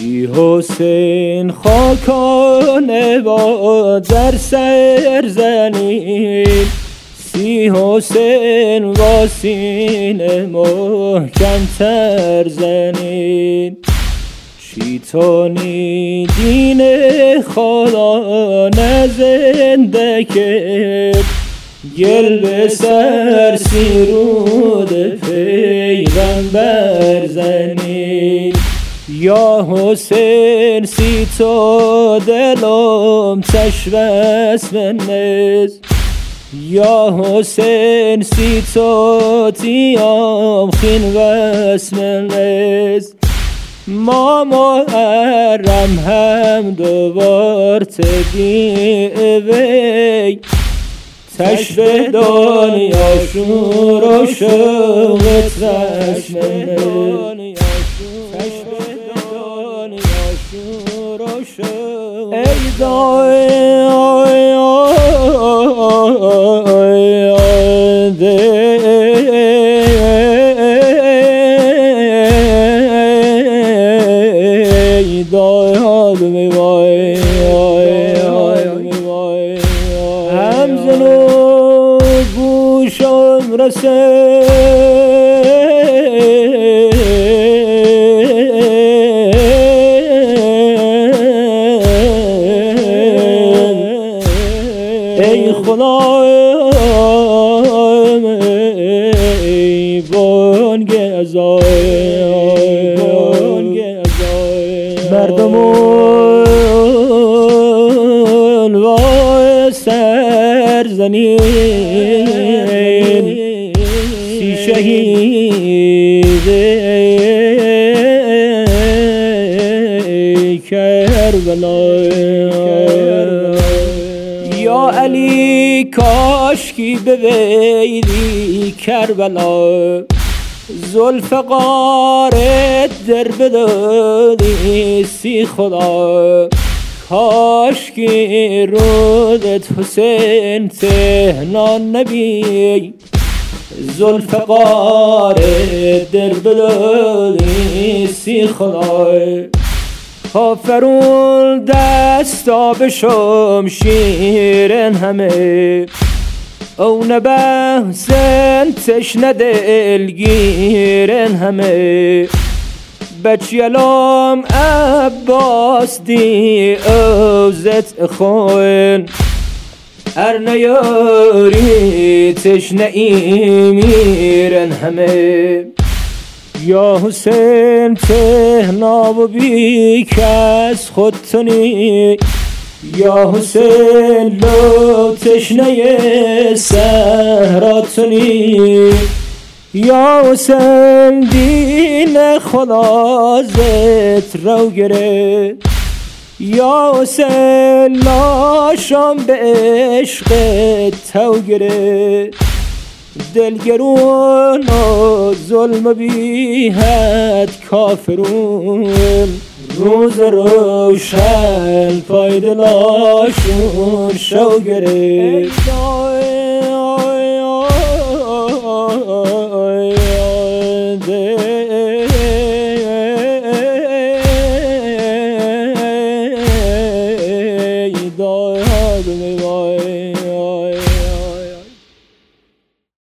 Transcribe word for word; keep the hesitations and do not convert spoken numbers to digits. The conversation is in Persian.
سی حسین خاکانه با در سر زنین، سی حسین با سینه محکم تر زنین. شیطانی دین خدا نزنده کرد، گل به سر سیرود پیغمبر زنین. یا حسین سی تو دلم تشوست منز، یا حسین سی تو تیام خین وست منز. ما محرم هم دوبار تبیعی، تشبه دنیا شور و شوقت رشمنه، تشبه دنیا شور و شوقت. ای دای همزن و گوشم رسه، ای خدا ای بانگ ازای مردمون وای سرزنین، سی شهید کربلا. یا علی کاشکی بویدی کربلا، ذوالفقار در بدادی سی خدا. کاشکی رودت حسین تهنان نبی، ذوالفقار در بدادی سی خدا. کافرون دستا به شمشیرن همه، او نبحثن تشنه دلگیرن همه. بچیلام عباس دی اوزت اخوین، ار نیاری تشنه ای میرن همه. یا حسین تهنا و بی کس خودتونی، یا حسین لو تشنه سهراتونی. یا حسین دین خدا زت رو گره، یا حسین لاشم به عشق تو گره. دلگرون و ظلم بی حد کافرون، روز روشن پای دلاشون شو گره.